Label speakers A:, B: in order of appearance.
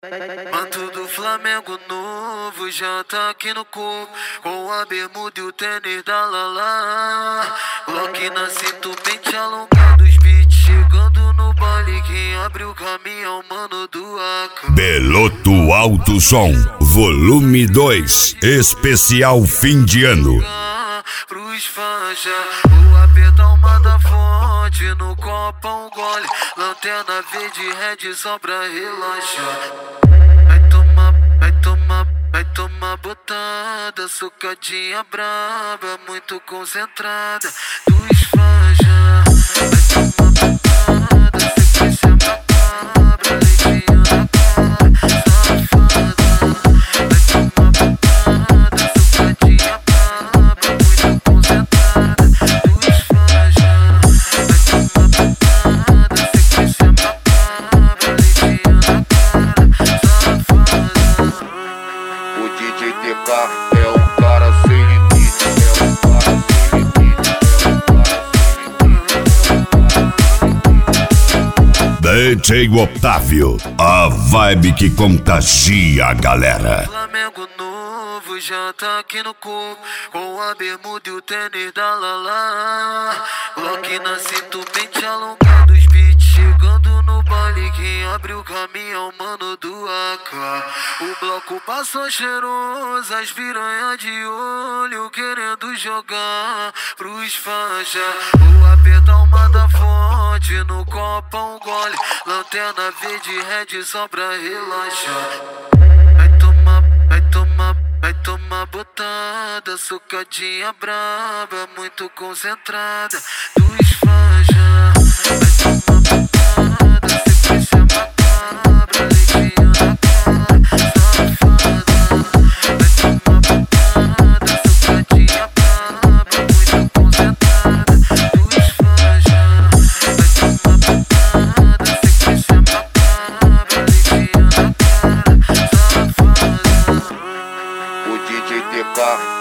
A: Manto do Flamengo novo já tá aqui no corpo, com a bermuda e o tênis da Lala. Glock na cinta, mente alongado, os beats chegando no baile. Quem abre o caminho é o mano do AK.
B: Beloto Alto Som, volume 2, especial fim de ano.
A: Pros fãs já, o AP tá uma da fonte, no copo um gole, lanterna verde e red só pra relaxar. Vai tomar botada, socadinha braba, muito concentrada. Dos fãs já, vai tomar botada, sequência macabra, leitinho na cara, safada. Vai tomar botada, socadinha braba, muito concentrada. Dos fãs já, vai tomar botada, sequência macabra, leitinho na cara, safada.
C: O DJ TK é um cara sem limite, é um cara sem limite,
B: DJ Otávio, a vibe que contagia a galera.
A: Flamengo novo já tá aqui no corpo, com a bermuda e o tênis da Lala. Glock na cinta, mente alongado, os beats chegando no baile. Quem abre o caminho é o mano do AK. O bloco passou cheiroso, as piranha de olho querendo jogar pros fãs já. O AP tá uma da fonte, no copo um gole, lanterna verde e red só pra relaxar. Vai tomar botada, socadinha braba, muito concentrada. Dos fãs já, vai tomar botada, sequência macabra, leitinho na cara, safada. Vai tomar botada, socadinha braba, muito concentrada. Dos fãs já, vai tomar botada, sequência macabra, leitinho na cara, safada.
C: O DJ TK